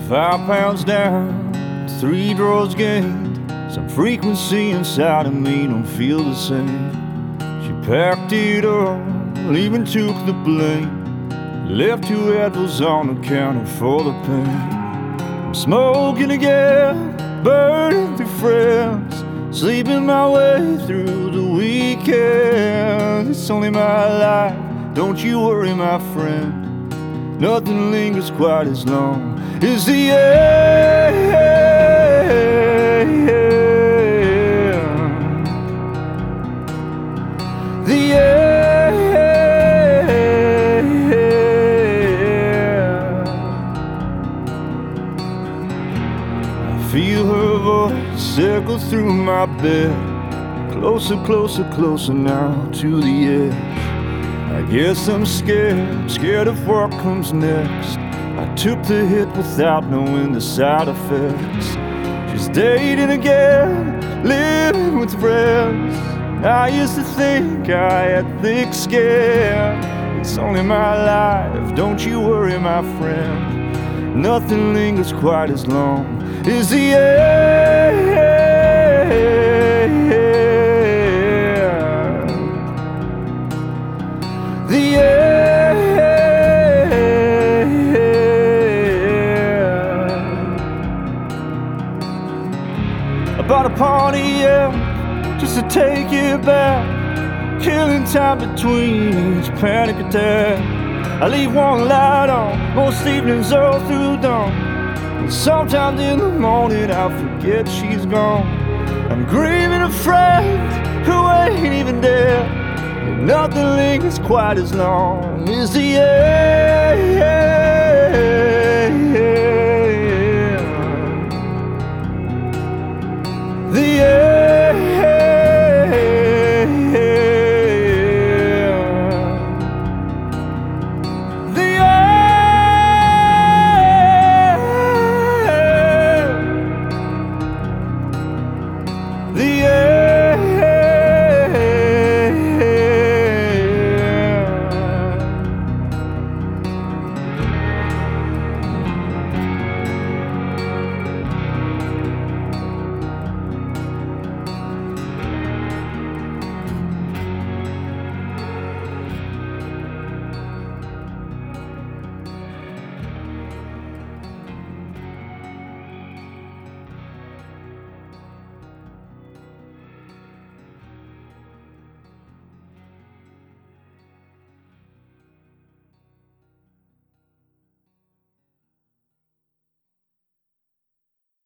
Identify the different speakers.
Speaker 1: 5 pounds down, 3 drawers gained. Some frequency inside of me don't feel the same. She packed it up, even took the blame. Left 2 apples on the counter for the pain. I'm smoking again, burning through friends, sleeping my way through the weekend. It's only my life, don't you worry my friend. Nothing lingers quite as long as the end. The end. I feel her voice echo through my bed. Closer, closer, closer now to the edge. I guess I'm scared of what comes next. I took the hit without knowing the side effects. She's dating again, living with friends. I used to think I had thick skin. It's only my life, don't you worry my friend. Nothing lingers quite as long as the end. The end. I bought a Pontiac just to take it back, killing time between each panic attack. I leave one light on most evenings all through dawn, and sometimes in the morning I forget she's gone. I'm grieving a friend who ain't even dead. Nothing lingers quite as long as the end. The end.